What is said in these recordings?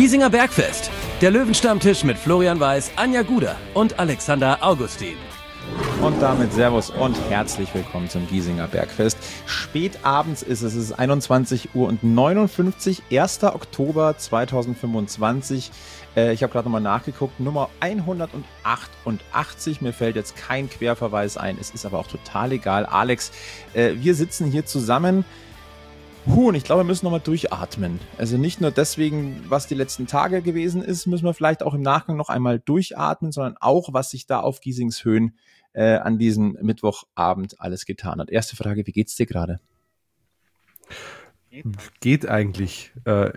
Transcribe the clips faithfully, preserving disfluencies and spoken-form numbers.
Giesinger Bergfest. Der Löwenstammtisch mit Florian Weiß, Anja Guder und Alexander Augustin. Und damit Servus und herzlich willkommen zum Giesinger Bergfest. Spät abends ist es, es ist einundzwanzig Uhr neunundfünfzig, erster Oktober zweitausendfünfundzwanzig. Äh, ich habe gerade nochmal nachgeguckt, Nummer hundertachtundachtzig. Mir fällt jetzt kein Querverweis ein, es ist aber auch total egal. Alex, äh, wir sitzen hier zusammen. Huh, und ich glaube, wir müssen nochmal durchatmen. Also nicht nur deswegen, was die letzten Tage gewesen ist, müssen wir vielleicht auch im Nachgang noch einmal durchatmen, sondern auch, was sich da auf Giesingshöhen äh, an diesem Mittwochabend alles getan hat. Erste Frage, wie geht's dir gerade? Geht eigentlich. Äh,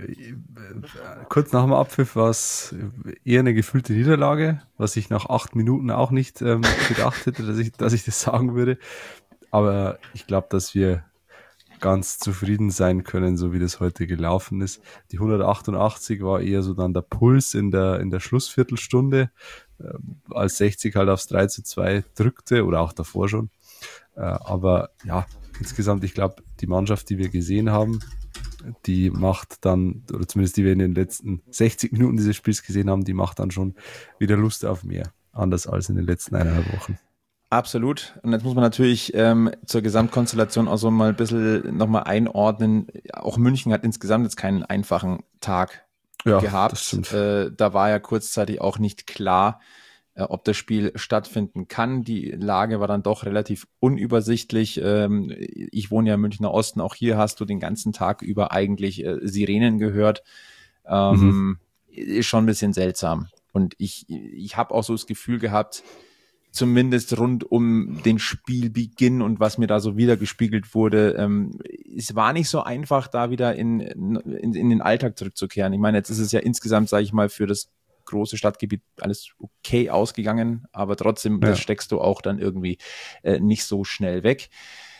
kurz nach dem Abpfiff war es eher eine gefühlte Niederlage, was ich nach acht Minuten auch nicht ähm, gedacht hätte, dass ich, dass ich das sagen würde. Aber ich glaube, dass wir ganz zufrieden sein können, so wie das heute gelaufen ist. Die hundertachtundachtzig war eher so dann der Puls in der, in der Schlussviertelstunde, äh, als sechzig halt aufs drei zu zwei drückte oder auch davor schon. Äh, aber ja, insgesamt, ich glaube, die Mannschaft, die wir gesehen haben, die macht dann, oder zumindest die wir in den letzten sechzig Minuten dieses Spiels gesehen haben, die macht dann schon wieder Lust auf mehr. Anders als in den letzten eineinhalb Wochen. Absolut. Und jetzt muss man natürlich ähm, zur Gesamtkonstellation auch so mal ein bisschen nochmal einordnen. Auch München hat insgesamt jetzt keinen einfachen Tag ja, gehabt. Äh, da war ja kurzzeitig auch nicht klar, äh, ob das Spiel stattfinden kann. Die Lage war dann doch relativ unübersichtlich. Ähm, ich wohne ja im Münchner Osten. Auch hier hast du den ganzen Tag über eigentlich äh, Sirenen gehört. Ähm, mhm. Ist schon ein bisschen seltsam. Und ich, ich habe auch so das Gefühl gehabt, zumindest rund um den Spielbeginn und was mir da so wiedergespiegelt wurde, ähm, es war nicht so einfach, da wieder in, in, in den Alltag zurückzukehren. Ich meine, jetzt ist es ja insgesamt, sage ich mal, für das große Stadtgebiet alles okay ausgegangen, aber trotzdem, ja. Das steckst du auch dann irgendwie äh, nicht so schnell weg.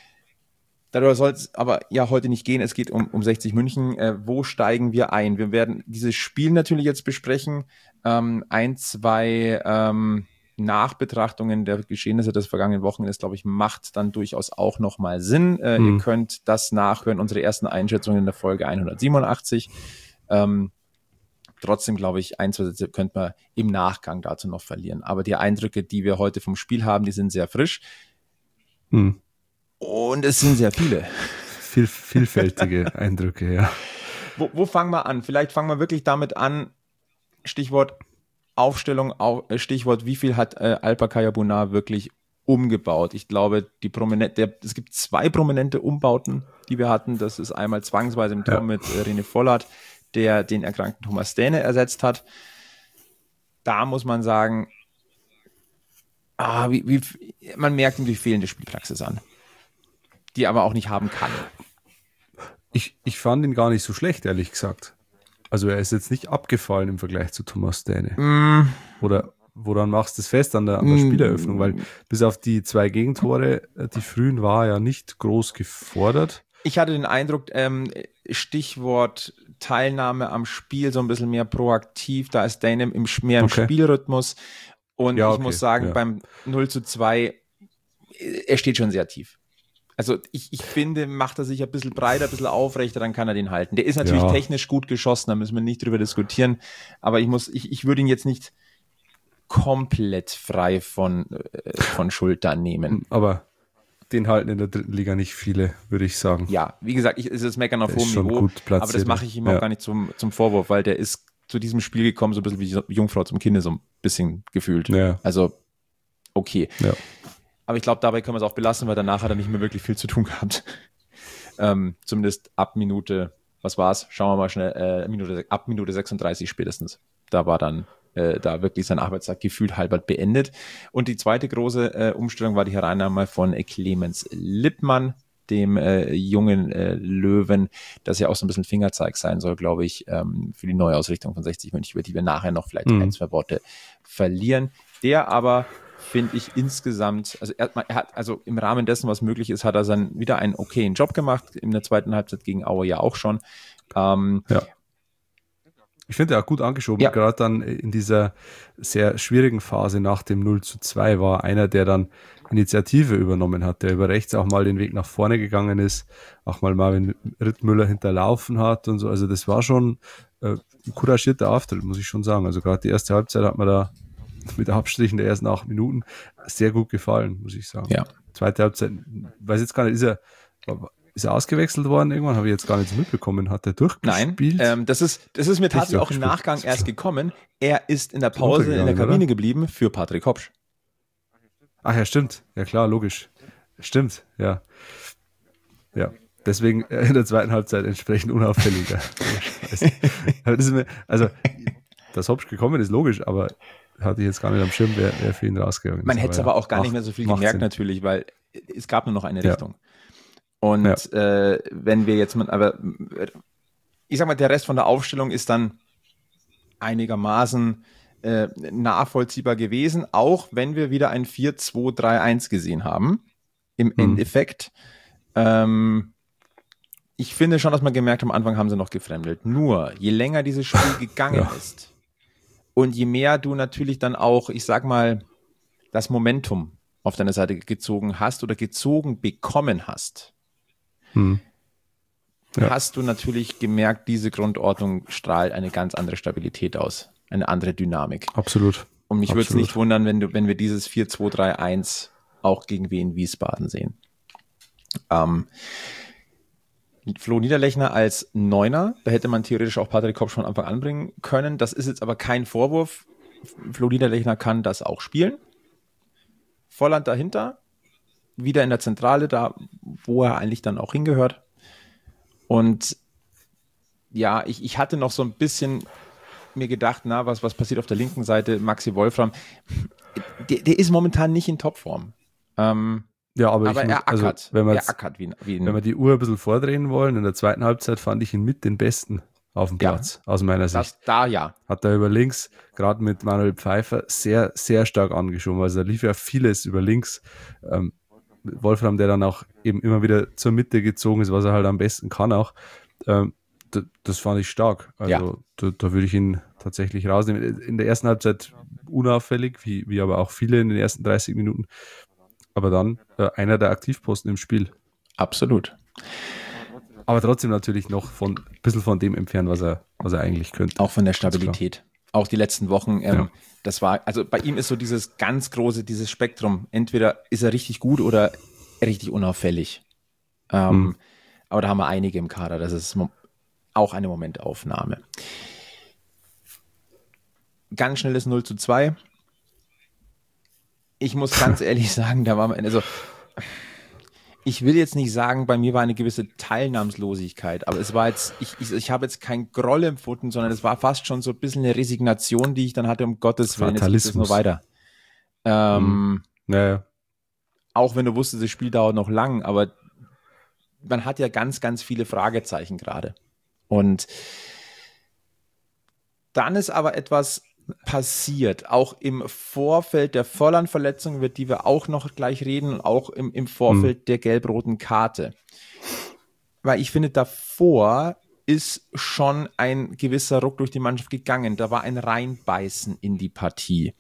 Darüber soll es aber ja heute nicht gehen. Es geht um, um sechzig München. Äh, wo steigen wir ein? Wir werden dieses Spiel natürlich jetzt besprechen. Ähm, ein, zwei ähm, Nachbetrachtungen der Geschehnisse des vergangenen Wochenendes, glaube ich, macht dann durchaus auch nochmal Sinn. Äh, mhm. Ihr könnt das nachhören, unsere ersten Einschätzungen in der Folge hundertsiebenundachtzig. Ähm, trotzdem, glaube ich, ein, zwei Sätze könnte man im Nachgang dazu noch verlieren. Aber die Eindrücke, die wir heute vom Spiel haben, die sind sehr frisch. Mhm. Und es sind sehr viele. Viel, vielfältige Eindrücke, ja. Wo, wo fangen wir an? Vielleicht fangen wir wirklich damit an, Stichwort Aufstellung, Stichwort, wie viel hat äh, Alpaka Bonar wirklich umgebaut? Ich glaube, die prominente, es gibt zwei prominente Umbauten, die wir hatten. Das ist einmal zwangsweise im Tor ja. mit äh, René Vollert, der den erkrankten Thomas Däne ersetzt hat. Da muss man sagen, ah, wie, wie, man merkt ihm die fehlende Spielpraxis an, die aber auch nicht haben kann. Ich, ich fand ihn gar nicht so schlecht, ehrlich gesagt. Also er ist jetzt nicht abgefallen im Vergleich zu Thomas Däne. Mm. Oder woran machst du es fest an der, an der mm. Spieleröffnung? Weil bis auf die zwei Gegentore, die frühen, war er ja nicht groß gefordert. Ich hatte den Eindruck, ähm, Stichwort Teilnahme am Spiel, so ein bisschen mehr proaktiv, da ist Däne im, mehr im okay. Spielrhythmus. Und ja, ich okay. muss sagen, ja. beim null zu zwei, er steht schon sehr tief. Also ich, ich finde, macht er sich ein bisschen breiter, ein bisschen aufrechter, dann kann er den halten. Der ist natürlich ja. technisch gut geschossen, da müssen wir nicht drüber diskutieren. Aber ich muss, ich, ich würde ihn jetzt nicht komplett frei von, äh, von Schultern nehmen. Aber den halten in der dritten Liga nicht viele, würde ich sagen. Ja, wie gesagt, ich, es ist Meckern auf hohem Niveau, aber das mache ich ihm ja. auch gar nicht zum, zum Vorwurf, weil der ist zu diesem Spiel gekommen, so ein bisschen wie die Jungfrau zum Kinde, so ein bisschen gefühlt. Ja. Also, okay. Ja. Aber ich glaube, dabei können wir es auch belassen, weil danach hat er nicht mehr wirklich viel zu tun gehabt. ähm, zumindest ab Minute, was war's? Schauen wir mal schnell, äh, Minute, ab Minute sechsunddreißig spätestens. Da war dann äh, da wirklich sein Arbeitstag gefühlt halbert beendet. Und die zweite große äh, Umstellung war die Hereinnahme von äh, Clemens Lippmann, dem äh, jungen äh, Löwen, das ja auch so ein bisschen Fingerzeig sein soll, glaube ich, ähm, für die Neuausrichtung von sechzig München, über die wir nachher noch vielleicht mhm. ein, zwei Worte verlieren. Der aber finde ich insgesamt, also er, er hat, also im Rahmen dessen, was möglich ist, hat er dann wieder einen okayen Job gemacht, in der zweiten Halbzeit gegen Aue ja auch schon. Ähm, ja. Ich finde, er hat gut angeschoben. Ja. Gerade dann in dieser sehr schwierigen Phase nach dem null zu zwei war einer, der dann Initiative übernommen hat, der über rechts auch mal den Weg nach vorne gegangen ist, auch mal Marvin Rittmüller hinterlaufen hat und so. Also das war schon äh, ein couragierter Auftritt, muss ich schon sagen. Also gerade die erste Halbzeit hat mir da mit Abstrichen der ersten acht Minuten sehr gut gefallen, muss ich sagen. Ja. Zweite Halbzeit, weiß jetzt gar nicht, ist er, ist er ausgewechselt worden irgendwann? Habe ich jetzt gar nicht so mitbekommen. Hat er durchgespielt? Nein, ähm, das ist, das ist mir tatsächlich auch im Nachgang erst gekommen. Er ist in der Pause in der Kabine oder? geblieben für Patrick Hopsch. Ach ja, stimmt. Ja klar, logisch. Stimmt, ja. Ja, deswegen in der zweiten Halbzeit entsprechend unauffälliger. das ist mir, also, dass Hopsch gekommen ist, logisch, aber hatte ich jetzt gar nicht am Schirm, wer, wer für ihn rausgegangen ist. Man hätte es aber, aber auch gar macht, nicht mehr so viel gemerkt Sinn. Natürlich, weil es gab nur noch eine Richtung. Ja. Und ja. äh, wenn wir jetzt mal, aber ich sag mal, der Rest von der Aufstellung ist dann einigermaßen äh, nachvollziehbar gewesen, auch wenn wir wieder ein vier zwei drei eins gesehen haben. Im hm. Endeffekt. Ähm, ich finde schon, dass man gemerkt hat, am Anfang haben sie noch gefremdelt. Nur, je länger dieses Spiel gegangen ja. ist und je mehr du natürlich dann auch, ich sag mal, das Momentum auf deiner Seite gezogen hast oder gezogen bekommen hast, hm. ja. hast du natürlich gemerkt, diese Grundordnung strahlt eine ganz andere Stabilität aus, eine andere Dynamik. Absolut. Und mich würde es nicht wundern, wenn du, wenn wir dieses vier zwei drei eins auch gegen Wien Wiesbaden sehen. Ähm, Flo Niederlechner als Neuner, da hätte man theoretisch auch Patrick Hopsch von Anfang an bringen können. Das ist jetzt aber kein Vorwurf. Flo Niederlechner kann das auch spielen. Volland dahinter, wieder in der Zentrale, da wo er eigentlich dann auch hingehört. Und ja, ich, ich hatte noch so ein bisschen mir gedacht, na, was, was passiert auf der linken Seite? Maxi Wolfram, der, der ist momentan nicht in Topform. Ähm, ja, aber, aber ich, er ackert. Also, wenn, wir er jetzt, ackert wie, wie ein, wenn wir die Uhr ein bisschen vordrehen wollen, in der zweiten Halbzeit fand ich ihn mit den Besten auf dem Platz, ja, aus meiner Sicht. Das, da ja. Hat er über links, gerade mit Manuel Pfeiffer, sehr, sehr stark angeschoben. Also da lief ja vieles über links. Ähm, Wolfram, der dann auch eben immer wieder zur Mitte gezogen ist, was er halt am besten kann auch. Ähm, d- das fand ich stark. Also ja. da, da würde ich ihn tatsächlich rausnehmen. In der ersten Halbzeit unauffällig, wie, wie aber auch viele in den ersten dreißig Minuten. Aber dann äh, einer der Aktivposten im Spiel. Absolut. Aber trotzdem natürlich noch von ein bisschen von dem entfernt, was er, was er eigentlich könnte. Auch von der Stabilität. Auch die letzten Wochen, ähm, ja. das war, also bei ihm ist so dieses ganz große, dieses Spektrum. Entweder ist er richtig gut oder richtig unauffällig. Ähm, hm. Aber da haben wir einige im Kader. Das ist auch eine Momentaufnahme. Ganz schnelles null zu zwei. Ich muss ganz ehrlich sagen, da war man, also ich will jetzt nicht sagen, bei mir war eine gewisse Teilnahmslosigkeit, aber es war jetzt, ich, ich, ich habe jetzt kein Groll empfunden, sondern es war fast schon so ein bisschen eine Resignation, die ich dann hatte, um Gottes Willen, jetzt geht es nur weiter. Ähm, mhm. ja. Auch wenn du wusstest, das Spiel dauert noch lang, aber man hat ja ganz, ganz viele Fragezeichen gerade. Und dann ist aber etwas passiert, auch im Vorfeld der Volland-Verletzung, über die wir auch noch gleich reden, und auch im, im Vorfeld hm. der gelb-roten Karte. Weil ich finde, davor ist schon ein gewisser Ruck durch die Mannschaft gegangen. Da war ein Reinbeißen in die Partie.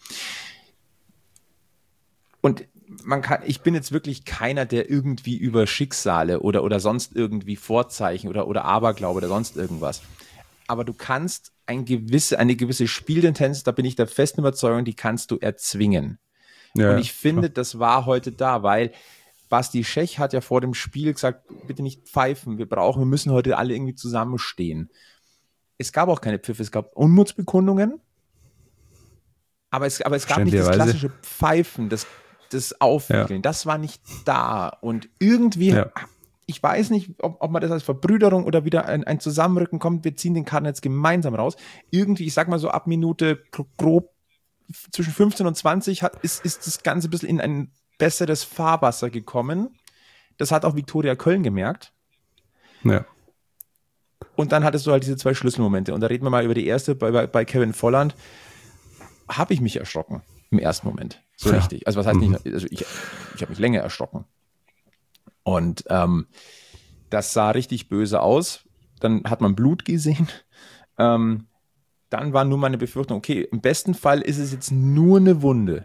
Und man kann, ich bin jetzt wirklich keiner, der irgendwie über Schicksale oder, oder sonst irgendwie Vorzeichen oder, oder Aberglaube oder sonst irgendwas. Aber du kannst ein gewisse, eine gewisse Spieltendenz, da bin ich der festen Überzeugung, die kannst du erzwingen. Ja, und ich finde, klar. Das war heute da, weil Basti Schech hat ja vor dem Spiel gesagt, bitte nicht pfeifen, wir brauchen, wir müssen heute alle irgendwie zusammenstehen. Es gab auch keine Pfiffe, es gab Unmutsbekundungen, aber es, aber es gab nicht das klassische Pfeifen, das, das Aufwickeln, ja. Das war nicht da. Und irgendwie... Ja. Ich weiß nicht, ob, ob man das als Verbrüderung oder wieder ein, ein Zusammenrücken kommt. Wir ziehen den Karten jetzt gemeinsam raus. Irgendwie, ich sag mal so ab Minute grob zwischen fünfzehn und zwanzig hat, ist, ist das Ganze ein bisschen in ein besseres Fahrwasser gekommen. Das hat auch Viktoria Köln gemerkt. Ja. Und dann hattest du halt diese zwei Schlüsselmomente. Und da reden wir mal über die erste bei, bei, bei Kevin Volland. Habe ich mich erschrocken im ersten Moment. So ja. Richtig. Also was heißt mhm. nicht, also ich, ich habe mich länger erschrocken. Und ähm, das sah richtig böse aus. Dann hat man Blut gesehen. Ähm, dann war nur meine Befürchtung, okay, im besten Fall ist es jetzt nur eine Wunde.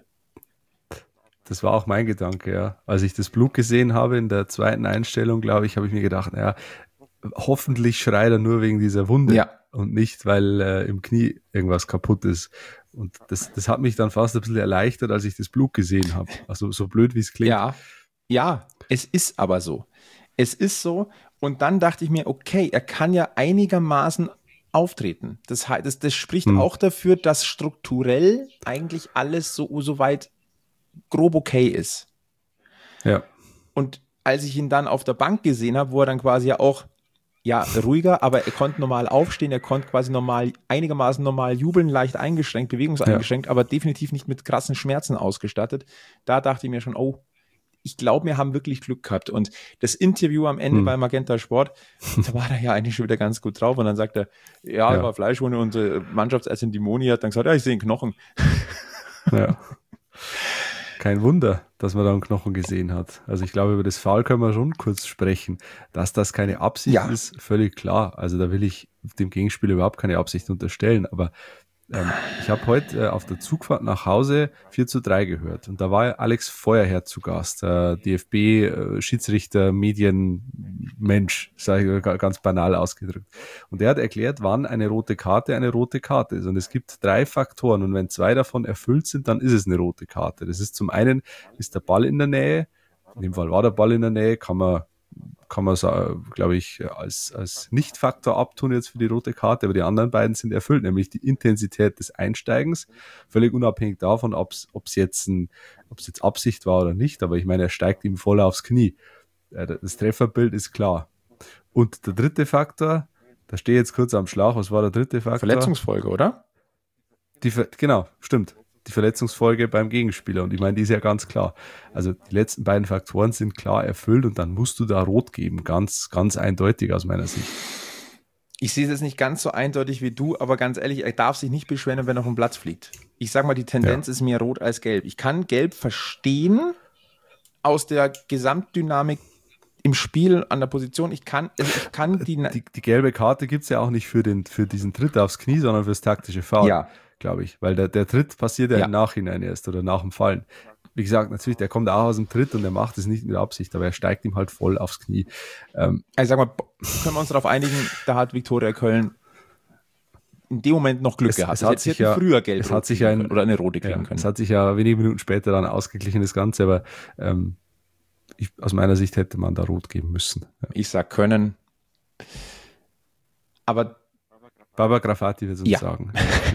Das war auch mein Gedanke, ja. Als ich das Blut gesehen habe in der zweiten Einstellung, glaube ich, habe ich mir gedacht, naja, hoffentlich schreit er nur wegen dieser Wunde Ja. und nicht, weil äh, im Knie irgendwas kaputt ist. Und das, das hat mich dann fast ein bisschen erleichtert, als ich das Blut gesehen habe. Also so blöd, wie es klingt. Ja, ja, es ist aber so. Es ist so. Und dann dachte ich mir, okay, er kann ja einigermaßen auftreten. Das, heißt, das, das spricht Hm. auch dafür, dass strukturell eigentlich alles so, so weit grob okay ist. Ja. Und als ich ihn dann auf der Bank gesehen habe, wo er dann quasi ja auch ja, ruhiger, aber er konnte normal aufstehen, er konnte quasi normal, einigermaßen normal jubeln, leicht eingeschränkt, bewegungseingeschränkt, ja. aber definitiv nicht mit krassen Schmerzen ausgestattet. Da dachte ich mir schon, oh, ich glaube, wir haben wirklich Glück gehabt. Und das Interview am Ende hm. bei Magenta Sport, da war er ja eigentlich schon wieder ganz gut drauf. Und dann sagt er, ja, ja. war Fleischwunde und äh, Mannschaftsärztin Dimoni hat dann gesagt, ja, ich sehe einen Knochen. Ja. Kein Wunder, dass man da einen Knochen gesehen hat. Also ich glaube, über das Foul können wir schon kurz sprechen. Dass das keine Absicht ja. ist, völlig klar. Also da will ich dem Gegenspieler überhaupt keine Absicht unterstellen. Aber ähm, ich habe heute äh, auf der Zugfahrt nach Hause vier zu drei gehört. Und da war Alex Feuerherr zu Gast, äh, D F B, äh, Schiedsrichter, Medienmensch, sage ich ganz banal ausgedrückt. Und er hat erklärt, wann eine rote Karte eine rote Karte ist. Und es gibt drei Faktoren. Und wenn zwei davon erfüllt sind, dann ist es eine rote Karte. Das ist zum einen, ist der Ball in der Nähe. In dem Fall war der Ball in der Nähe, kann man kann man, glaube ich, als, als Nicht-Faktor abtun jetzt für die rote Karte, aber die anderen beiden sind erfüllt, nämlich die Intensität des Einsteigens, völlig unabhängig davon, ob es jetzt, ein, ob's jetzt Absicht war oder nicht, aber ich meine, er steigt ihm voll aufs Knie. Das Trefferbild ist klar. Und der dritte Faktor, da stehe ich jetzt kurz am Schlauch, was war der dritte Faktor? Verletzungsfolge, oder? Die, genau, stimmt. Die Verletzungsfolge beim Gegenspieler. Und ich meine, die ist ja ganz klar. Also die letzten beiden Faktoren sind klar erfüllt und dann musst du da rot geben. Ganz, ganz eindeutig aus meiner Sicht. Ich sehe es jetzt nicht ganz so eindeutig wie du, aber ganz ehrlich, er darf sich nicht beschweren, wenn er auf den Platz fliegt. Ich sag mal, die Tendenz ja. ist mehr rot als gelb. Ich kann gelb verstehen aus der Gesamtdynamik im Spiel an der Position. Ich kann, also ich kann die, die... Die gelbe Karte gibt es ja auch nicht für, den, für diesen Tritt aufs Knie, sondern fürs taktische Foul. Ja. Glaube ich, weil der, der Tritt passiert ja, ja im Nachhinein erst oder nach dem Fallen. Wie gesagt, natürlich, der kommt auch aus dem Tritt und er macht es nicht mit Absicht, aber er steigt ihm halt voll aufs Knie. Ähm, also sag mal, können wir uns darauf einigen, da hat Viktoria Köln in dem Moment noch Glück es, gehabt. Es hat sich ja, früher gelb es hat sich ein, oder eine rote kriegen ja, können. Es hat sich ja wenige Minuten später dann ausgeglichen, das Ganze, aber ähm, ich, aus meiner Sicht hätte man da rot geben müssen. Ja. Ich sag können, aber Baba Grafati wird es uns ja. sagen.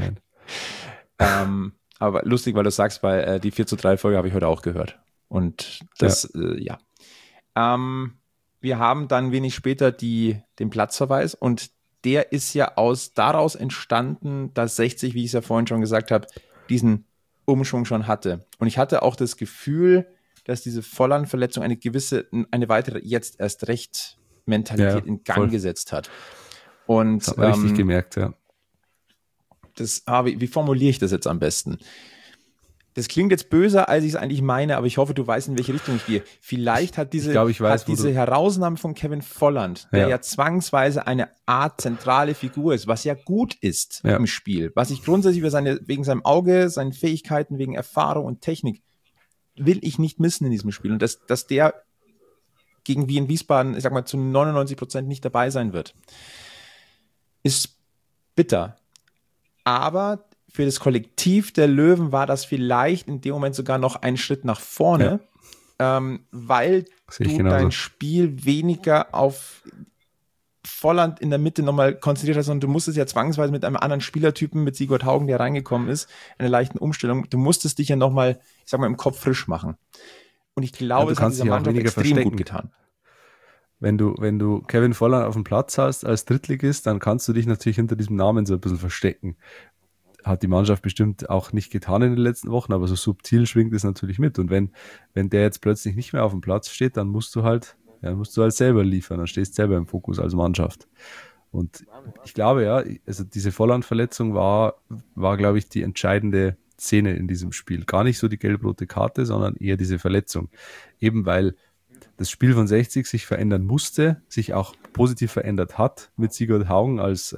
ähm, aber lustig, weil du sagst, weil äh, die vier zu drei Folge habe ich heute auch gehört. Und das, ja. Äh, ja. Ähm, wir haben dann wenig später die, den Platzverweis und der ist ja aus daraus entstanden, dass sechzig, wie ich es ja vorhin schon gesagt habe, diesen Umschwung schon hatte. Und ich hatte auch das Gefühl, dass diese Volland-Verletzung eine gewisse, eine weitere jetzt erst recht Mentalität ja, in Gang voll. gesetzt hat. Und, das hat man ähm, richtig gemerkt, ja. Das, ah, wie, wie formuliere ich das jetzt am besten? Das klingt jetzt böser, als ich es eigentlich meine, aber ich hoffe, du weißt, in welche Richtung ich gehe. Vielleicht hat diese, ich glaub, ich weiß, hat diese Herausnahme von Kevin Volland, der ja. ja zwangsweise eine Art zentrale Figur ist, was ja gut ist ja. im Spiel, was ich grundsätzlich über seine, wegen seinem Auge, seinen Fähigkeiten, wegen Erfahrung und Technik, will ich nicht missen in diesem Spiel. Und dass, dass der gegen Wien Wiesbaden, ich sag mal, zu neunundneunzig Prozent nicht dabei sein wird, ist bitter. Aber für das Kollektiv der Löwen war das vielleicht in dem Moment sogar noch ein Schritt nach vorne, ja. ähm, weil du genauso. dein Spiel weniger auf Volland in der Mitte nochmal konzentriert hast, sondern du musstest ja zwangsweise mit einem anderen Spielertypen, mit Sigurd Haugen, der reingekommen ist, eine leichten Umstellung, du musstest dich ja nochmal, ich sag mal, im Kopf frisch machen. Und ich glaube, ja, es hat dieser Mannschaft extrem verstecken. gut getan. Wenn du, wenn du Kevin Volland auf dem Platz hast als Drittligist, dann kannst du dich natürlich hinter diesem Namen so ein bisschen verstecken. Hat die Mannschaft bestimmt auch nicht getan in den letzten Wochen, aber so subtil schwingt es natürlich mit. Und wenn, wenn der jetzt plötzlich nicht mehr auf dem Platz steht, dann musst du halt, ja, musst du halt selber liefern, dann stehst du selber im Fokus als Mannschaft. Und ich glaube, ja, also diese Volland-Verletzung war, war, glaube ich, die entscheidende Szene in diesem Spiel. Gar nicht so die gelb-rote Karte, sondern eher diese Verletzung. Eben weil das Spiel von sechzig sich verändern musste, sich auch positiv verändert hat mit Sigurd Haugen als ähm,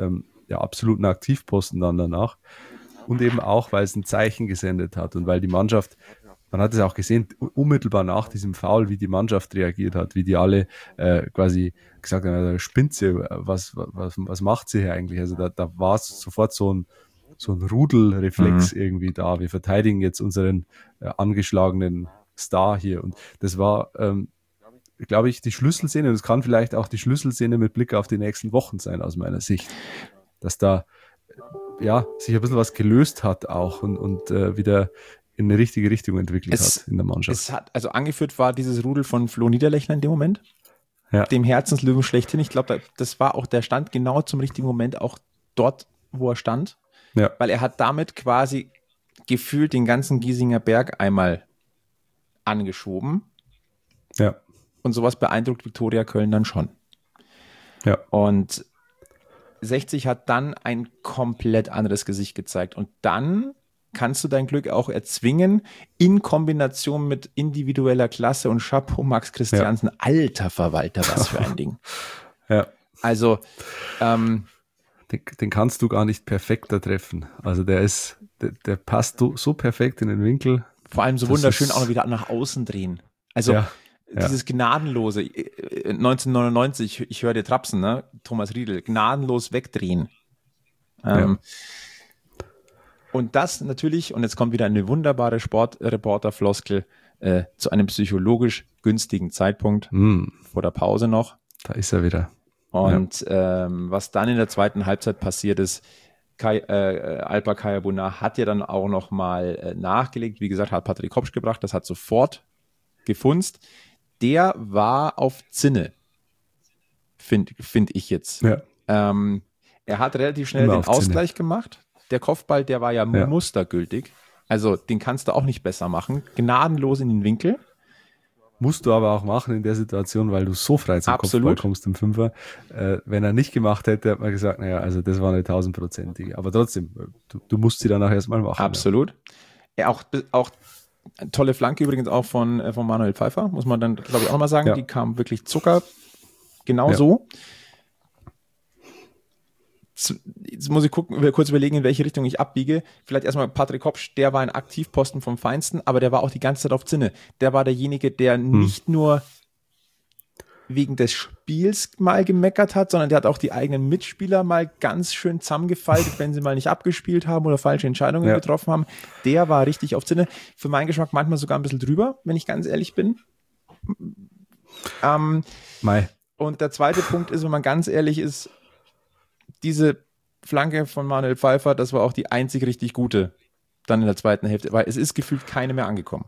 der absoluten Aktivposten dann danach. Und eben auch, weil es ein Zeichen gesendet hat und weil die Mannschaft, man hat es auch gesehen, unmittelbar nach diesem Foul, wie die Mannschaft reagiert hat, wie die alle äh, quasi gesagt haben, spinnt sie, was, was, was macht sie hier eigentlich? Also da, da war es sofort so ein, so ein Rudelreflex mhm. irgendwie da. Wir verteidigen jetzt unseren äh, angeschlagenen Star hier. Und das war, ähm, glaube ich, die Schlüsselszene, und das kann vielleicht auch die Schlüsselszene mit Blick auf die nächsten Wochen sein, aus meiner Sicht. Dass da ja sich ein bisschen was gelöst hat auch und, und äh, wieder in eine richtige Richtung entwickelt es, hat in der Mannschaft. Es hat, also angeführt war dieses Rudel von Flo Niederlechner in dem Moment, ja. dem Herzenslöwen schlechthin. Ich glaube, das war auch, der stand genau zum richtigen Moment auch dort, wo er stand, ja. weil er hat damit quasi gefühlt den ganzen Giesinger Berg einmal angeschoben. Ja. Und sowas beeindruckt Viktoria Köln dann schon. Ja. Und sechzig hat dann ein komplett anderes Gesicht gezeigt. Und dann kannst du dein Glück auch erzwingen, in Kombination mit individueller Klasse und Chapeau Max Christiansen. Ja. Alter Verwalter, was für ein Ding. Ja. Also, ähm, den, den kannst du gar nicht perfekter treffen. Also der ist, der, der passt so, so perfekt in den Winkel. Vor allem so wunderschön auch noch wieder nach außen drehen. Also, ja. Ja. Dieses Gnadenlose, neunzehnhundertneunundneunzig, ich höre dir trapsen, ne? Thomas Riedl, gnadenlos wegdrehen. Ähm, ja. Und das natürlich, und jetzt kommt wieder eine wunderbare Sportreporter-Floskel, äh, zu einem psychologisch günstigen Zeitpunkt, mm. vor der Pause noch. Da ist er wieder. Und ja. ähm, was dann in der zweiten Halbzeit passiert ist, Kai, äh, Alpa Kayabuna hat ja dann auch noch mal äh, nachgelegt. Wie gesagt, hat Patrick Kopsch gebracht, das hat sofort gefunzt. Der war auf Zinne, finde find ich jetzt. Ja. Ähm, er hat relativ schnell Immer den auf Zinne. Ausgleich gemacht. Der Kopfball, der war ja, Ja. mustergültig. Also den kannst du auch nicht besser machen. Gnadenlos in den Winkel. Musst du aber auch machen in der Situation, weil du so frei zum Absolut. Kopfball kommst im Fünfer. Äh, wenn er nicht gemacht hätte, hat man gesagt, naja, also das war eine tausendprozentige. Aber trotzdem, du, du musst sie dann auch erstmal machen. Absolut. Ja. Auch, auch tolle Flanke übrigens auch von, von Manuel Pfeiffer, muss man dann, glaube ich, auch nochmal sagen. Ja. Die kam wirklich Zucker. Genau Ja. so. Jetzt muss ich gucken, kurz überlegen, in welche Richtung ich abbiege. Vielleicht erstmal Patrick Kopsch, der war ein Aktivposten vom Feinsten, aber der war auch die ganze Zeit auf Zinne. Der war derjenige, der hm. nicht nur wegen des Spiels mal gemeckert hat, sondern der hat auch die eigenen Mitspieler mal ganz schön zusammengefaltet, wenn sie mal nicht abgespielt haben oder falsche Entscheidungen ja. getroffen haben. Der war richtig auf Zinne. Für meinen Geschmack manchmal sogar ein bisschen drüber, wenn ich ganz ehrlich bin. Ähm, Mai. Und der zweite Punkt ist, wenn man ganz ehrlich ist, diese Flanke von Manuel Pfeiffer, das war auch die einzig richtig gute dann in der zweiten Hälfte, weil es ist gefühlt keine mehr angekommen.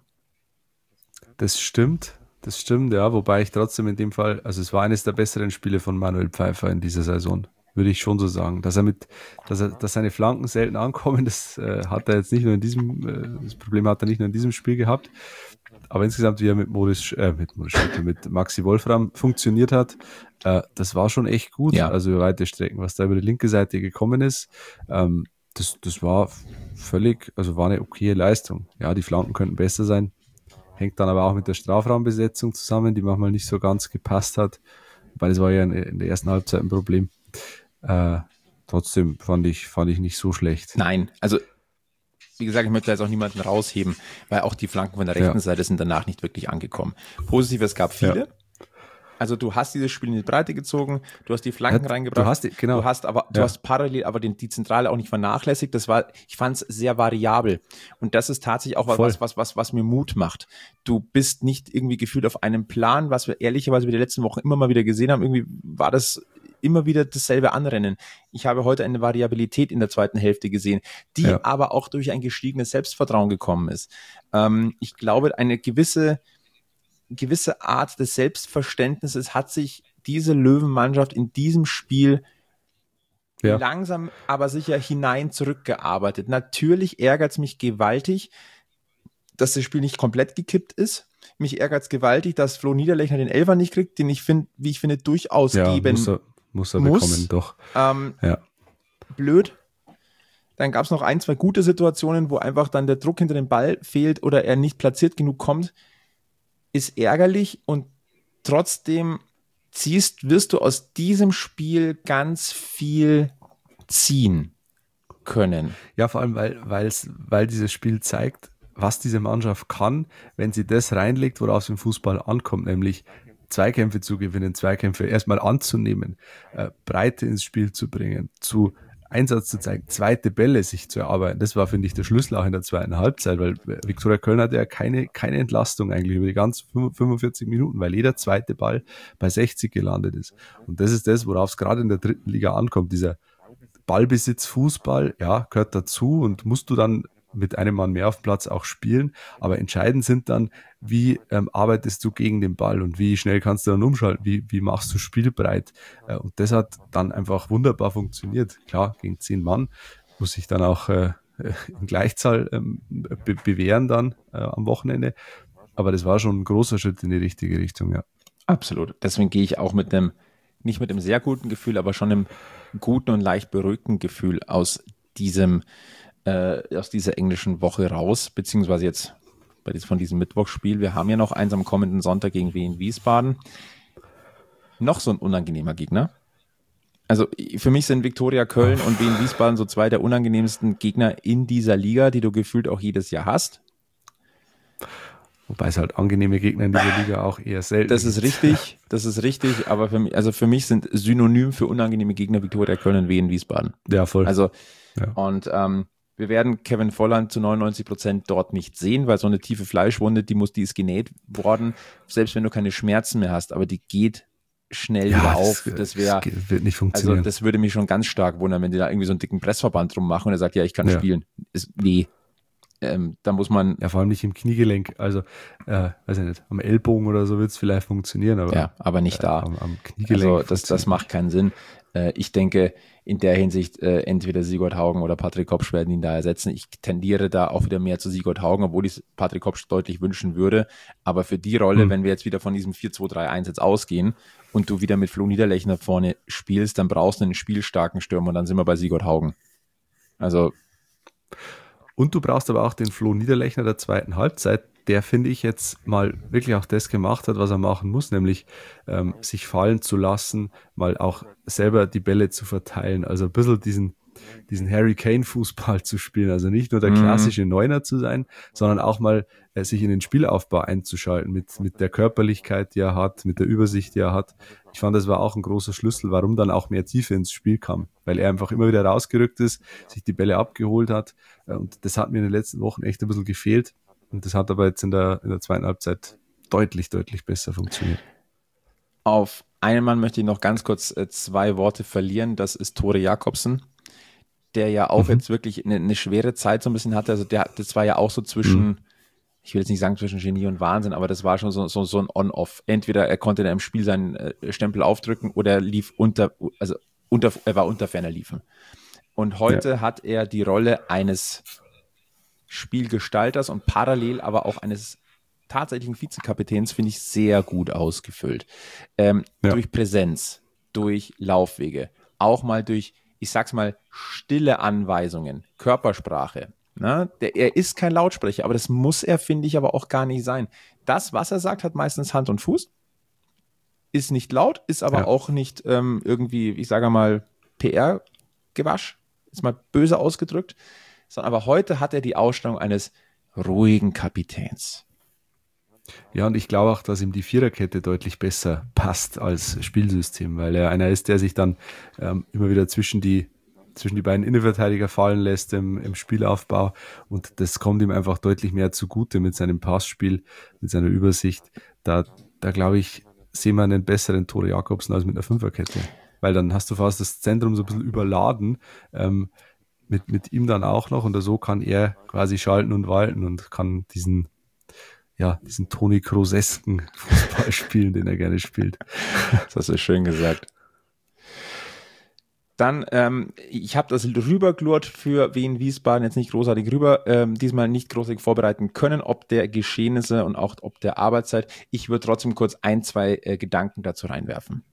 Das stimmt, das stimmt, ja, wobei ich trotzdem in dem Fall, also es war eines der besseren Spiele von Manuel Pfeiffer in dieser Saison, würde ich schon so sagen, dass er mit, dass er, dass seine Flanken selten ankommen, das äh, hat er jetzt nicht nur in diesem, äh, das Problem hat er nicht nur in diesem Spiel gehabt, aber insgesamt, wie er mit Moritz, äh, mit Moritz Schütte, mit Maxi Wolfram funktioniert hat, äh, das war schon echt gut. Ja. Also über weite Strecken, was da über die linke Seite gekommen ist, ähm, das, das war völlig, also war eine okaye Leistung. Ja, die Flanken könnten besser sein. Hängt dann aber auch mit der Strafraumbesetzung zusammen, die manchmal nicht so ganz gepasst hat. Weil das war ja in, in der ersten Halbzeit ein Problem. Äh, trotzdem fand ich, fand ich nicht so schlecht. Nein, also wie gesagt, ich möchte jetzt auch niemanden rausheben, weil auch die Flanken von der rechten Ja. Seite sind danach nicht wirklich angekommen. Positiv, es gab viele. Ja. Also du hast dieses Spiel in die Breite gezogen, du hast die Flanken Ja, reingebracht, du hast die- genau. du hast aber du Ja. hast parallel aber den, die Zentrale auch nicht vernachlässigt. Das war, ich fand es sehr variabel und das ist tatsächlich auch Voll. was, was, was, was mir Mut macht. Du bist nicht irgendwie gefühlt auf einem Plan, was wir ehrlicherweise über die letzten Wochen immer mal wieder gesehen haben. Irgendwie war das immer wieder dasselbe Anrennen. Ich habe heute eine Variabilität in der zweiten Hälfte gesehen, die Ja. aber auch durch ein gestiegenes Selbstvertrauen gekommen ist. Ähm, ich glaube, eine gewisse gewisse Art des Selbstverständnisses hat sich diese Löwenmannschaft in diesem Spiel Ja. langsam, aber sicher hinein zurückgearbeitet. Natürlich ärgert es mich gewaltig, dass das Spiel nicht komplett gekippt ist. Mich ärgert es gewaltig, dass Flo Niederlechner den Elfer nicht kriegt, den ich finde, wie ich finde, durchaus Ja, geben muss er, muss er muss. bekommen, doch. Ähm, Ja. blöd. Dann gab es noch ein, zwei gute Situationen, wo einfach dann der Druck hinter dem Ball fehlt oder er nicht platziert genug kommt. Ist ärgerlich und trotzdem ziehst, wirst du aus diesem Spiel ganz viel ziehen können. Ja, vor allem, weil, weil's, weil dieses Spiel zeigt, was diese Mannschaft kann, wenn sie das reinlegt, worauf es im Fußball ankommt, nämlich Zweikämpfe zu gewinnen, Zweikämpfe erstmal anzunehmen, äh, Breite ins Spiel zu bringen, zu Einsatz zu zeigen, zweite Bälle sich zu erarbeiten. Das war, finde ich, der Schlüssel auch in der zweiten Halbzeit, weil Viktoria Köln hatte ja keine, keine Entlastung eigentlich über die ganzen fünfundvierzig Minuten, weil jeder zweite Ball bei sechzig gelandet ist. Und das ist das, worauf es gerade in der dritten Liga ankommt. Dieser Ballbesitz, Fußball, ja, gehört dazu und musst du dann mit einem Mann mehr auf dem Platz auch spielen. Aber entscheidend sind dann, wie ähm, arbeitest du gegen den Ball und wie schnell kannst du dann umschalten, wie, wie machst du spielbreit. Äh, und das hat dann einfach wunderbar funktioniert. Klar, gegen zehn Mann muss ich dann auch äh, in Gleichzahl ähm, be- bewähren dann äh, am Wochenende. Aber das war schon ein großer Schritt in die richtige Richtung, ja. Absolut. Deswegen gehe ich auch mit einem, nicht mit einem sehr guten Gefühl, aber schon einem guten und leicht beruhigten Gefühl aus diesem Äh, aus dieser englischen Woche raus, beziehungsweise jetzt bei von diesem Mittwochsspiel. Wir haben ja noch eins am kommenden Sonntag gegen Wien Wiesbaden. Noch so ein unangenehmer Gegner. Also für mich sind Viktoria Köln und Wien Wiesbaden so zwei der unangenehmsten Gegner in dieser Liga, die du gefühlt auch jedes Jahr hast. Wobei es halt angenehme Gegner in dieser Liga auch eher selten Das ist gibt. richtig, das ist richtig, aber für mich, also für mich sind synonym für unangenehme Gegner Viktoria Köln und Wien Wiesbaden. Ja, voll. Also ja. und ähm, wir werden Kevin Volland zu neunundneunzig Prozent dort nicht sehen, weil so eine tiefe Fleischwunde, die muss, die ist genäht worden, selbst wenn du keine Schmerzen mehr hast, aber die geht schnell ja, wieder das, auf. Das wäre, das wird nicht funktionieren. Also das würde mich schon ganz stark wundern, wenn die da irgendwie so einen dicken Pressverband drum machen und er sagt, ja, ich kann ja. spielen. Ist weh. Ähm, da muss man. Ja, vor allem nicht im Kniegelenk. Also, äh, weiß ich nicht, am Ellbogen oder so wird es vielleicht funktionieren, aber, ja, aber nicht äh, da. Am, am Kniegelenk. Also das, das macht keinen Sinn. Äh, ich denke, in der Hinsicht äh, entweder Sigurd Haugen oder Patrick Kopsch werden ihn da ersetzen. Ich tendiere da auch wieder mehr zu Sigurd Haugen, obwohl ich es Patrick Kopsch deutlich wünschen würde. Aber für die Rolle, hm. wenn wir jetzt wieder von diesem vier zwei drei eins jetzt ausgehen und du wieder mit Flo Niederlechner vorne spielst, dann brauchst du einen spielstarken Stürmer und dann sind wir bei Sigurd Haugen. Also und du brauchst aber auch den Flo Niederlechner der zweiten Halbzeit, der, finde ich, jetzt mal wirklich auch das gemacht hat, was er machen muss, nämlich ähm, sich fallen zu lassen, mal auch selber die Bälle zu verteilen, also ein bisschen diesen, diesen Harry Kane-Fußball zu spielen, also nicht nur der klassische Neuner zu sein, sondern auch mal äh, sich in den Spielaufbau einzuschalten, mit, mit der Körperlichkeit, die er hat, mit der Übersicht, die er hat. Ich fand, das war auch ein großer Schlüssel, warum dann auch mehr Tiefe ins Spiel kam, weil er einfach immer wieder rausgerückt ist, sich die Bälle abgeholt hat, und das hat mir in den letzten Wochen echt ein bisschen gefehlt. Und das hat aber jetzt in der, in der zweiten Halbzeit deutlich, deutlich besser funktioniert. Auf einen Mann möchte ich noch ganz kurz äh, zwei Worte verlieren. Das ist Tore Jakobsen, der ja auch mhm. jetzt wirklich eine, eine schwere Zeit so ein bisschen hatte. Also der, das war ja auch so zwischen, mhm. ich will jetzt nicht sagen zwischen Genie und Wahnsinn, aber das war schon so, so, so ein On-Off. Entweder er konnte in einem Spiel seinen äh, Stempel aufdrücken oder er lief unter, also unter, er war unter ferner Liefen. Und heute ja. hat er die Rolle eines Spielgestalters und parallel aber auch eines tatsächlichen Vizekapitäns, finde ich, sehr gut ausgefüllt. Ähm, ja. Durch Präsenz, durch Laufwege, auch mal durch, ich sag's mal, stille Anweisungen, Körpersprache. Ne? Der, er ist kein Lautsprecher, aber das muss er, finde ich, aber auch gar nicht sein. Das, was er sagt, hat meistens Hand und Fuß, ist nicht laut, ist aber ja. auch nicht ähm, irgendwie, ich sage mal, P R-Gewasch, ist mal böse ausgedrückt, sondern aber heute hat er die Ausstrahlung eines ruhigen Kapitäns. Ja, und ich glaube auch, dass ihm die Viererkette deutlich besser passt als Spielsystem, weil er einer ist, der sich dann ähm, immer wieder zwischen die, zwischen die beiden Innenverteidiger fallen lässt im, im Spielaufbau, und das kommt ihm einfach deutlich mehr zugute mit seinem Passspiel, mit seiner Übersicht. Da, da glaube ich, sehen wir einen besseren Tore Jakobsen als mit einer Fünferkette, weil dann hast du fast das Zentrum so ein bisschen überladen, ähm, Mit, mit ihm dann auch noch, und so kann er quasi schalten und walten und kann diesen, ja, diesen Toni Kroosesken Fußball spielen, den er gerne spielt. Das hast du schön gesagt. Dann, ähm, ich habe das rüberglurrt für Wien Wiesbaden, jetzt nicht großartig rüber, ähm, diesmal nicht großartig vorbereiten können, ob der Geschehnisse und auch ob der Arbeitszeit. Ich würde trotzdem kurz ein, zwei äh, Gedanken dazu reinwerfen.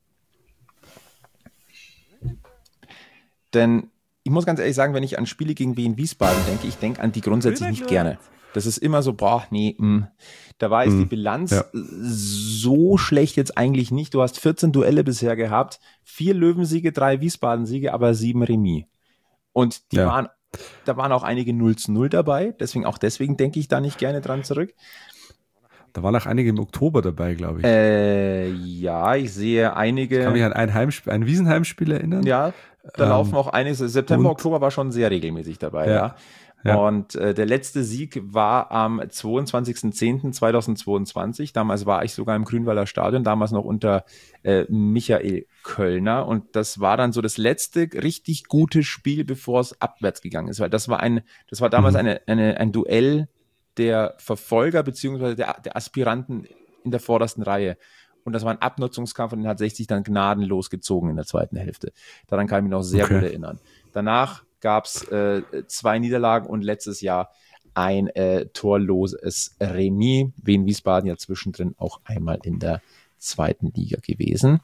Denn ich muss ganz ehrlich sagen, wenn ich an Spiele gegen Wien Wiesbaden denke, ich denke an die grundsätzlich nicht gerne. Das ist immer so, boah, nee, mh. Da war jetzt mm, die Bilanz ja. so schlecht jetzt eigentlich nicht. Du hast vierzehn Duelle bisher gehabt, vier Löwensiege, drei Wiesbaden-Siege, aber sieben Remis. Und die Ja. waren, da waren auch einige null zu null dabei, deswegen auch deswegen denke ich da nicht gerne dran zurück. Da waren auch einige im Oktober dabei, glaube ich. Äh, ja, ich sehe einige. Ich kann mich an ein, Heimsp- ein Wiesenheimspiel erinnern. Ja, da Ähm, laufen auch einige. September, und- Oktober war schon sehr regelmäßig dabei, ja. Ja, ja. Und äh, der letzte Sieg war am zweiundzwanzigsten zehnten zweitausendzweiundzwanzig. Damals war ich sogar im Grünwalder Stadion, damals noch unter äh, Michael Kölner. Und das war dann so das letzte richtig gute Spiel, bevor es abwärts gegangen ist. Weil das war ein, das war damals Mhm. eine, eine, ein Duell der Verfolger beziehungsweise der, der Aspiranten in der vordersten Reihe. Und das war ein Abnutzungskampf und den hat sechzig dann gnadenlos gezogen in der zweiten Hälfte. Daran kann ich mich noch sehr Okay. gut erinnern. Danach gab es äh, zwei Niederlagen und letztes Jahr ein äh, torloses Remis. Wien Wiesbaden ja zwischendrin auch einmal in der zweiten Liga gewesen.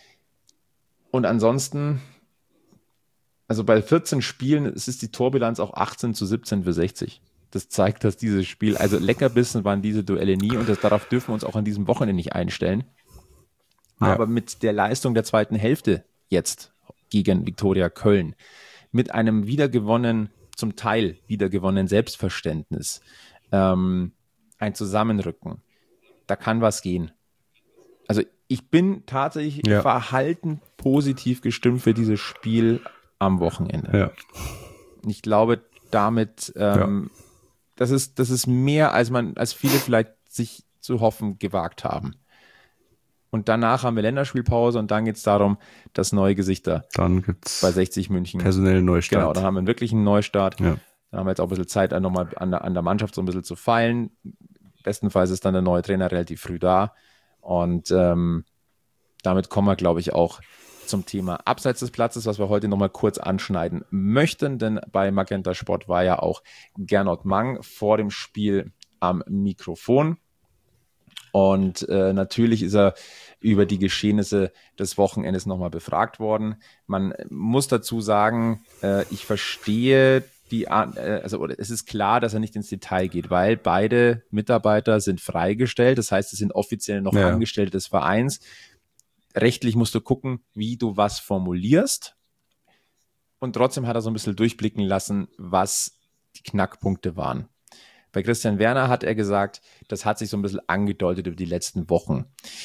Und ansonsten, also bei vierzehn Spielen, es ist die Torbilanz auch achtzehn zu siebzehn für sechzig. Das zeigt, dass dieses Spiel, also Leckerbissen waren diese Duelle nie und das, darauf dürfen wir uns auch an diesem Wochenende nicht einstellen. Ja. Aber mit der Leistung der zweiten Hälfte jetzt gegen Viktoria Köln, mit einem wiedergewonnenen, zum Teil wiedergewonnenen Selbstverständnis, ähm, ein Zusammenrücken, da kann was gehen. Also ich bin tatsächlich Ja. verhalten positiv gestimmt für dieses Spiel am Wochenende. Ja. Ich glaube, damit, ähm, das ist, das ist mehr, als man, als viele vielleicht sich zu hoffen gewagt haben. Und danach haben wir Länderspielpause und dann geht es darum, dass neue Gesichter Dann gibt's bei sechzig München. personellen Neustart. Genau, dann haben wir einen wirklichen Neustart. Ja. Dann haben wir jetzt auch ein bisschen Zeit, nochmal an der, an der Mannschaft so ein bisschen zu feilen. Bestenfalls ist dann der neue Trainer relativ früh da. Und ähm, damit kommen wir, glaube ich, auch zum Thema Abseits des Platzes, was wir heute nochmal kurz anschneiden möchten. Denn bei Magenta Sport war ja auch Gernot Mang vor dem Spiel am Mikrofon. Und äh, natürlich ist er über die Geschehnisse des Wochenendes nochmal befragt worden. Man muss dazu sagen, äh, ich verstehe die, äh, also oder es ist klar, dass er nicht ins Detail geht, weil beide Mitarbeiter sind freigestellt. Das heißt, es sind offiziell noch Ja. Angestellte des Vereins. Rechtlich musst du gucken, wie du was formulierst. Und trotzdem hat er so ein bisschen durchblicken lassen, was die Knackpunkte waren. Bei Christian Werner hat er gesagt, das hat sich so ein bisschen angedeutet über die letzten Wochen.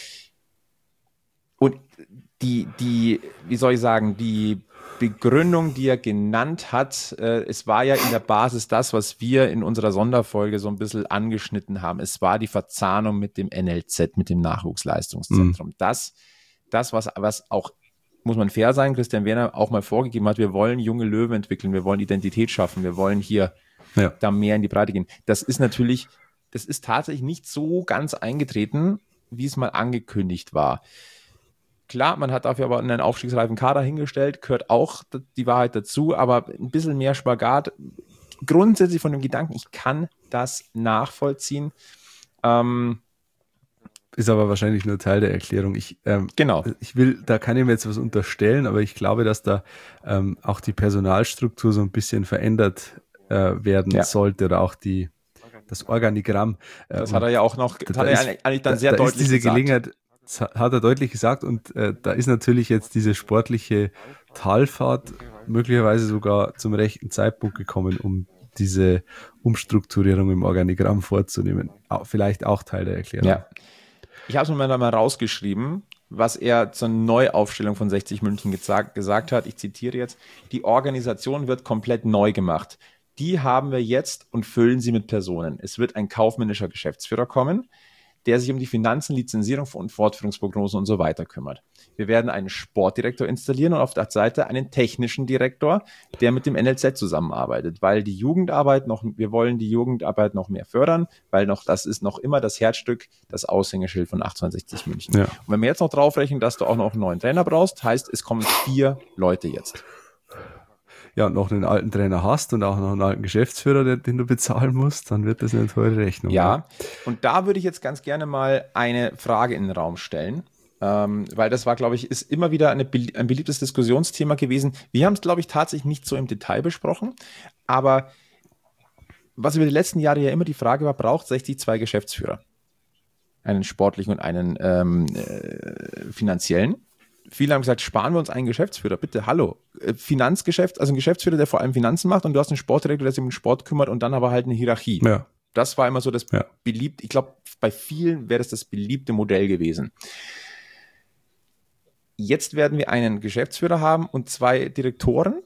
Und die, die, wie soll ich sagen, die Begründung, die er genannt hat, äh, es war ja in der Basis das, was wir in unserer Sonderfolge so ein bisschen angeschnitten haben. Es war die Verzahnung mit dem N L Z, mit dem Nachwuchsleistungszentrum. Mhm. Das, das was, was auch, muss man fair sein, Christian Werner auch mal vorgegeben hat, wir wollen junge Löwen entwickeln, wir wollen Identität schaffen, wir wollen hier ja. da mehr in die Breite gehen. Das ist natürlich, das ist tatsächlich nicht so ganz eingetreten, wie es mal angekündigt war. Klar, man hat dafür aber einen aufstiegsreifen Kader hingestellt, gehört auch die Wahrheit dazu, aber ein bisschen mehr Spagat. Grundsätzlich von dem Gedanken, ich kann das nachvollziehen. Ähm, ist aber wahrscheinlich nur Teil der Erklärung. Ich, ähm, genau. Ich will, da kann ich mir jetzt was unterstellen, aber ich glaube, dass da ähm, auch die Personalstruktur so ein bisschen verändert äh, werden ja. sollte oder auch die, das Organigramm. Das hat er ja auch noch, das da hat er ist, eigentlich dann da, sehr da deutlich ist diese gesagt. Gelegenheit, das hat er deutlich gesagt und äh, da ist natürlich jetzt diese sportliche Talfahrt möglicherweise sogar zum rechten Zeitpunkt gekommen, um diese Umstrukturierung im Organigramm vorzunehmen. Auch, vielleicht auch Teil der Erklärung. Ja. Ich habe es mir mal rausgeschrieben, was er zur Neuaufstellung von sechzig München gesagt, gesagt hat. Ich zitiere jetzt, die Organisation wird komplett neu gemacht. Die haben wir jetzt und füllen sie mit Personen. Es wird ein kaufmännischer Geschäftsführer kommen, der sich um die Finanzen, Lizenzierung und Fortführungsprognosen und so weiter kümmert. Wir werden einen Sportdirektor installieren und auf der Seite einen technischen Direktor, der mit dem N L Z zusammenarbeitet, weil die Jugendarbeit noch, wir wollen die Jugendarbeit noch mehr fördern, weil noch, das ist noch immer das Herzstück, das Aushängeschild von achtzehnhundertsechzig München. Ja. Und wenn wir jetzt noch draufrechnen, dass du auch noch einen neuen Trainer brauchst, heißt, es kommen vier Leute jetzt. Ja, und noch einen alten Trainer hast und auch noch einen alten Geschäftsführer, den, den du bezahlen musst, dann wird das eine teure Rechnung. Ja, ne? Und da würde ich jetzt ganz gerne mal eine Frage in den Raum stellen, ähm, weil das war, glaube ich, ist immer wieder eine, ein beliebtes Diskussionsthema gewesen. Wir haben es, glaube ich, tatsächlich nicht so im Detail besprochen, aber was über die letzten Jahre ja immer die Frage war, braucht sechzig zwei Geschäftsführer? Einen sportlichen und einen ähm, äh, finanziellen. viele haben gesagt, sparen wir uns einen Geschäftsführer, bitte, hallo. Finanzgeschäft, also ein Geschäftsführer, der vor allem Finanzen macht und du hast einen Sportdirektor, der sich um den Sport kümmert und dann aber halt eine Hierarchie. Ja. Das war immer so das ja. beliebt, ich glaube, bei vielen wäre das das beliebte Modell gewesen. Jetzt werden wir einen Geschäftsführer haben und zwei Direktoren.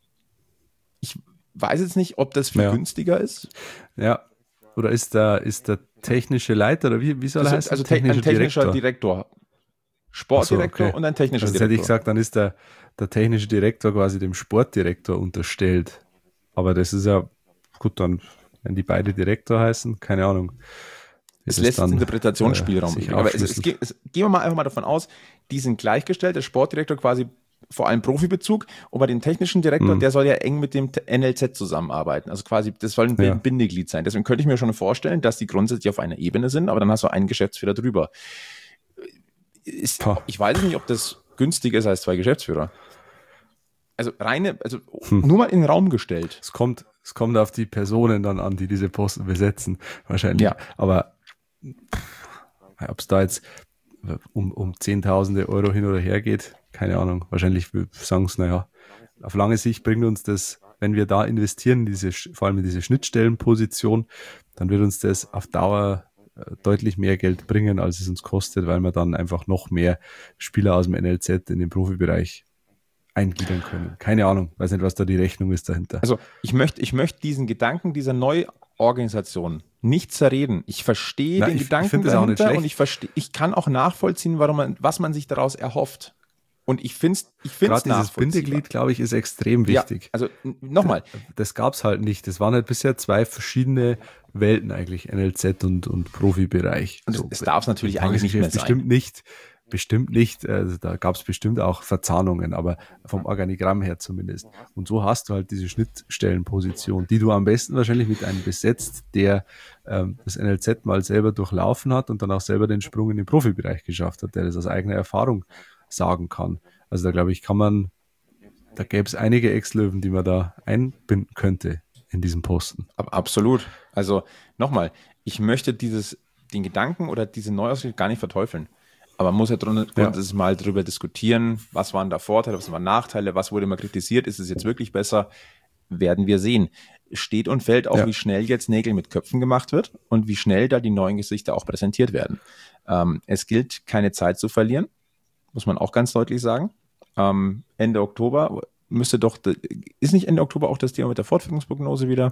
Ich weiß jetzt nicht, ob das viel ja. günstiger ist. Ja, oder ist der, ist der technische Leiter, oder wie, wie soll er heißen? Also technischer ein technischer Direktor. Direktor. Sportdirektor so, okay. und ein technischer also Direktor. Hätte ich gesagt, dann ist der, der technische Direktor quasi dem Sportdirektor unterstellt. Aber das ist ja, gut, dann, wenn die beide Direktor heißen, keine Ahnung. Es lässt dann, Interpretationsspielraum. Äh, aber es, es, es, es, gehen wir mal einfach mal davon aus, die sind gleichgestellt, der Sportdirektor quasi vor allem Profibezug, und bei dem technischen Direktor, mhm. der soll ja eng mit dem N L Z zusammenarbeiten. Also quasi, das soll ein ja. Bindeglied sein. Deswegen könnte ich mir schon vorstellen, dass die grundsätzlich auf einer Ebene sind, aber dann hast du einen Geschäftsführer drüber. Ist, ich weiß nicht, ob das günstiger ist als zwei Geschäftsführer. Also reine, also hm. nur mal in den Raum gestellt. Es kommt, es kommt auf die Personen dann an, die diese Posten besetzen, wahrscheinlich. Ja. Aber ob es da jetzt um, um Zehntausende Euro hin oder her geht, keine Ahnung. Wahrscheinlich sagen es, naja, auf lange Sicht bringt uns das, wenn wir da investieren, diese, vor allem in diese Schnittstellenposition, dann wird uns das auf Dauer deutlich mehr Geld bringen, als es uns kostet, weil wir dann einfach noch mehr Spieler aus dem N L Z in den Profibereich eingliedern können. Keine Ahnung, weiß nicht, was da die Rechnung ist dahinter. Also ich möchte, ich möchte diesen Gedanken dieser Neuorganisation nicht zerreden. Ich verstehe Na, den ich, Gedanken ich dahinter und ich verstehe, ich kann auch nachvollziehen, warum man, was man sich daraus erhofft. Und ich finde es ich find's Gerade dieses Bindeglied, glaube ich, ist extrem wichtig. Ja, also nochmal. Das gab es halt nicht. Das waren halt bisher zwei verschiedene Welten eigentlich, N L Z und, und Profibereich. Und so, es darf es natürlich eigentlich nicht mehr sein. Bestimmt nicht. Bestimmt nicht. Also da gab es bestimmt auch Verzahnungen, aber vom Organigramm her zumindest. Und so hast du halt diese Schnittstellenposition, die du am besten wahrscheinlich mit einem besetzt, der ähm, das N L Z mal selber durchlaufen hat und dann auch selber den Sprung in den Profibereich geschafft hat, der das aus eigener Erfahrung sagen kann. Also da glaube ich, kann man, da gäbe es einige Ex-Löwen, die man da einbinden könnte in diesem Posten. Absolut. Also nochmal, ich möchte dieses, den Gedanken oder diese Neuausrichtung gar nicht verteufeln. Aber man muss ja grundsätzlich ja. mal darüber diskutieren, was waren da Vorteile, was waren Nachteile, was wurde mal kritisiert, ist es jetzt wirklich besser, werden wir sehen. Steht und fällt auch, ja. wie schnell jetzt Nägel mit Köpfen gemacht wird und wie schnell da die neuen Gesichter auch präsentiert werden. Ähm, es gilt, keine Zeit zu verlieren, muss man auch ganz deutlich sagen. Ähm, Ende Oktober müsste doch, ist nicht Ende Oktober auch das Thema mit der Fortführungsprognose wieder?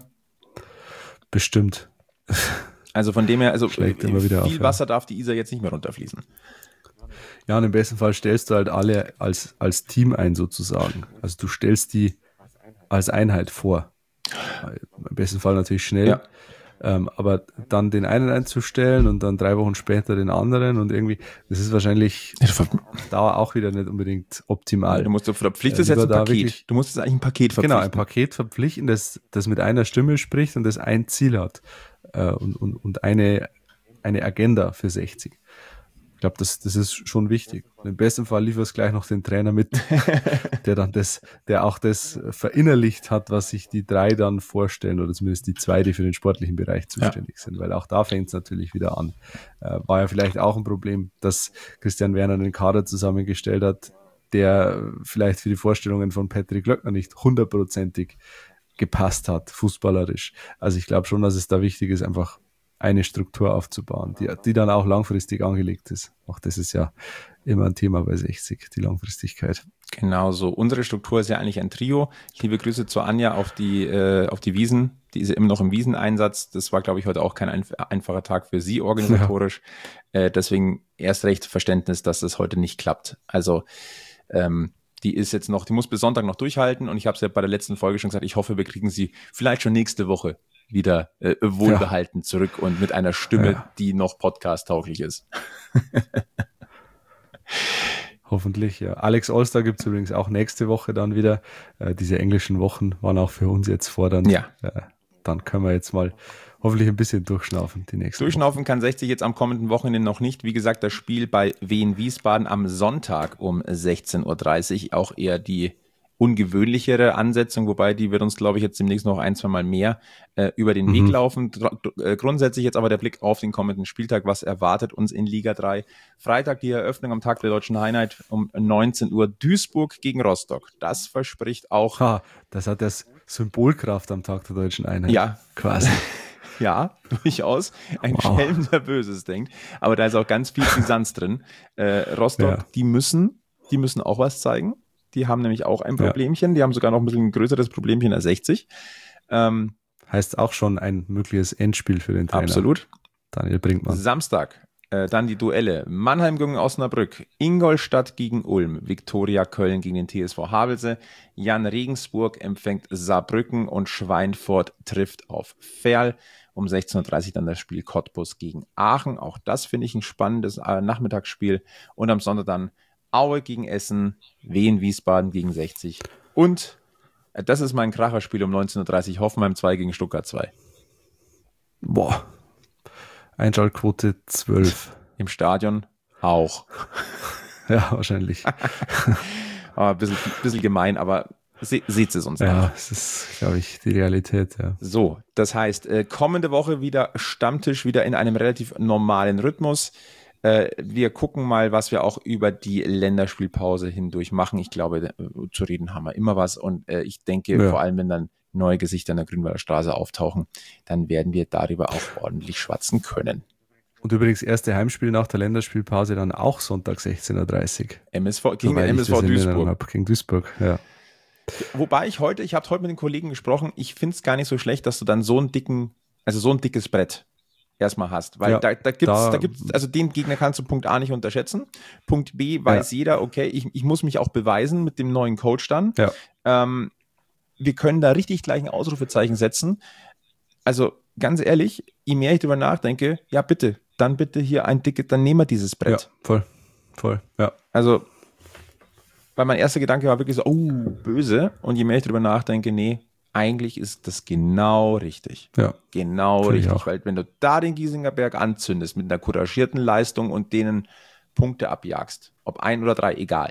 Bestimmt. Also von dem her, also Schlägt immer wieder viel auf, Wasser ja. darf die Isar jetzt nicht mehr runterfließen. Ja, und im besten Fall stellst du halt alle als, als Team ein sozusagen. Also du stellst die als Einheit vor. Im besten Fall natürlich schnell. Ja. Ähm, aber dann den einen einzustellen und dann drei Wochen später den anderen und irgendwie, das ist wahrscheinlich Dauer auch wieder nicht unbedingt optimal. Du musst du verpflichtest äh, jetzt ein Paket. Wirklich, du musst jetzt eigentlich ein Paket verpflichten. Genau, ein Paket verpflichten, das, das mit einer Stimme spricht und das ein Ziel hat äh, und, und, und eine, eine Agenda für sechzig. Ich glaube, das, das ist schon wichtig. Und im besten Fall liefert es gleich noch den Trainer mit, der dann das, der auch das verinnerlicht hat, was sich die drei dann vorstellen, oder zumindest die zwei, die für den sportlichen Bereich zuständig ja. sind, weil auch da fängt es natürlich wieder an. Äh, war ja vielleicht auch ein Problem, dass Christian Werner einen Kader zusammengestellt hat, der vielleicht für die Vorstellungen von Patrick Löckner nicht hundertprozentig gepasst hat, fußballerisch. Also ich glaube schon, dass es da wichtig ist, einfach eine Struktur aufzubauen, die, die dann auch langfristig angelegt ist. Auch das ist ja immer ein Thema bei sechzig, die Langfristigkeit. Genau so. Unsere Struktur ist ja eigentlich ein Trio. Liebe Grüße zu Anja auf die, äh, auf die Wiesen. Die ist ja immer noch im Wieseneinsatz. Das war, glaube ich, heute auch kein einf- einfacher Tag für sie organisatorisch. Ja. Äh, deswegen erst recht Verständnis, dass das heute nicht klappt. Also ähm, die ist jetzt noch, die muss bis Sonntag noch durchhalten und ich habe es ja bei der letzten Folge schon gesagt, ich hoffe, wir kriegen sie vielleicht schon nächste Woche wieder äh, wohlbehalten ja. zurück und mit einer Stimme, ja. die noch podcast-tauglich ist. Hoffentlich, ja. Alex Allstar gibt es übrigens auch nächste Woche dann wieder. Äh, diese englischen Wochen waren auch für uns jetzt fordernd. Ja. Äh, dann können wir jetzt mal hoffentlich ein bisschen durchschnaufen die nächste Durchschnaufen Woche. Kann sechzig jetzt am kommenden Wochenende noch nicht. Wie gesagt, das Spiel bei Wien Wiesbaden am Sonntag um sechzehn Uhr dreißig. Auch eher die ungewöhnlichere Ansetzung, wobei die wird uns, glaube ich, jetzt demnächst noch ein, zwei Mal mehr äh, über den mhm. Weg laufen. Dr- äh, grundsätzlich jetzt aber der Blick auf den kommenden Spieltag. Was erwartet uns in Liga drei? Freitag die Eröffnung am Tag der Deutschen Einheit um neunzehn Uhr. Duisburg gegen Rostock. Das verspricht auch... Ha, das hat das Symbolkraft am Tag der Deutschen Einheit. Ja. Quasi. Ja, durchaus. Ein wow. Schelm, der Böses denkt. Aber da ist auch ganz viel Brisanz drin. Äh, Rostock, ja. die müssen, die müssen auch was zeigen. Die haben nämlich auch ein Problemchen. Ja. Die haben sogar noch ein bisschen ein größeres Problemchen als sechzig. Ähm, heißt auch schon ein mögliches Endspiel für den Trainer. Absolut. Daniel Brinkmann. Samstag, äh, dann die Duelle. Mannheim gegen Osnabrück, Ingolstadt gegen Ulm, Viktoria Köln gegen den T S V Havelse, Jan Regensburg empfängt Saarbrücken und Schweinfurt trifft auf Verl. Um sechzehn Uhr dreißig dann das Spiel Cottbus gegen Aachen. Auch das finde ich ein spannendes äh, Nachmittagsspiel. Und am Sonntag dann Aue gegen Essen, Wien Wiesbaden gegen sechzig. Und äh, das ist mein Kracherspiel um neunzehn Uhr dreißig, Hoffenheim zwei gegen Stuttgart zwei. Boah. Einschaltquote zwölf. Im Stadion auch. Ja, wahrscheinlich. Aber ein bisschen, bisschen gemein, aber se, seht es uns ja, nach. Ja, es ist, glaube ich, die Realität, ja. So, das heißt, äh, kommende Woche wieder Stammtisch, wieder in einem relativ normalen Rhythmus. Äh, wir gucken mal, was wir auch über die Länderspielpause hindurch machen. Ich glaube, äh, zu reden haben wir immer was. Und äh, ich denke, ja. vor allem, wenn dann neue Gesichter an der Grünwalder Straße auftauchen, dann werden wir darüber auch ordentlich schwatzen können. Und übrigens, erste Heimspiel nach der Länderspielpause dann auch Sonntag sechzehn Uhr dreißig. M S V gegen M S V Duisburg. Gegen Duisburg, ja. Wobei ich heute, ich habe heute mit den Kollegen gesprochen, ich finde es gar nicht so schlecht, dass du dann so einen dicken, also so ein dickes Brett erstmal hast, weil ja, da, da gibt es, da, da gibt's, also den Gegner kannst du Punkt A nicht unterschätzen. Punkt B weiß ja. jeder, okay, ich, ich muss mich auch beweisen mit dem neuen Coach dann. Ja. Ähm, wir können da richtig gleich ein Ausrufezeichen setzen. Also ganz ehrlich, je mehr ich drüber nachdenke, ja bitte, dann bitte hier ein dickes, dann nehmen wir dieses Brett. Ja, voll, voll, ja. Also, weil mein erster Gedanke war wirklich so, oh, böse. Und je mehr ich drüber nachdenke, nee, eigentlich ist das genau richtig. Ja. Genau richtig. Weil wenn du da den Giesinger Berg anzündest mit einer couragierten Leistung und denen Punkte abjagst, ob ein oder drei, egal.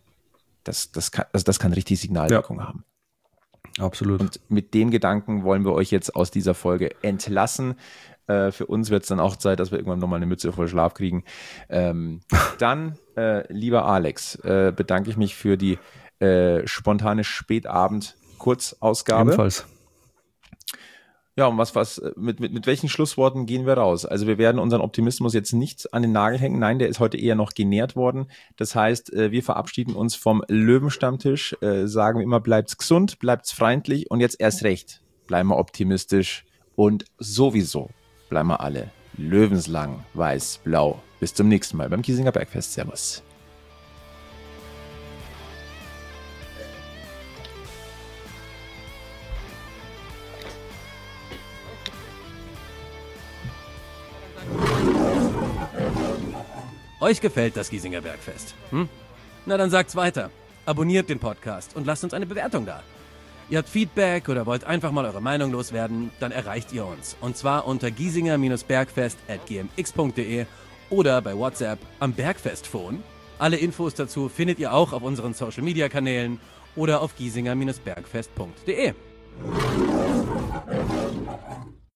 Das, das, kann, also das kann richtig Signalwirkung ja. haben. Absolut. Und mit dem Gedanken wollen wir euch jetzt aus dieser Folge entlassen. Äh, für uns wird es dann auch Zeit, dass wir irgendwann nochmal eine Mütze voll Schlaf kriegen. Ähm, dann, äh, lieber Alex, äh, bedanke ich mich für die äh, spontane Spätabend-Kurzausgabe. Ebenfalls. Ja, und was, was, mit, mit, mit welchen Schlussworten gehen wir raus? Also wir werden unseren Optimismus jetzt nicht an den Nagel hängen. Nein, der ist heute eher noch genährt worden. Das heißt, wir verabschieden uns vom Löwenstammtisch, sagen wir immer, bleibt's gesund, bleibt's freundlich und jetzt erst recht. Bleiben wir optimistisch und sowieso bleiben wir alle löwenslang, weiß, blau. Bis zum nächsten Mal beim Giesinger Bergfest. Servus. Euch gefällt das Giesinger Bergfest? Hm? Na dann sagt's weiter. Abonniert den Podcast und lasst uns eine Bewertung da. Ihr habt Feedback oder wollt einfach mal eure Meinung loswerden, dann erreicht ihr uns. Und zwar unter giesinger-bergfest at gmx punkt de oder bei WhatsApp am Bergfestphone. Alle Infos dazu findet ihr auch auf unseren Social-Media-Kanälen oder auf giesinger-bergfest punkt de.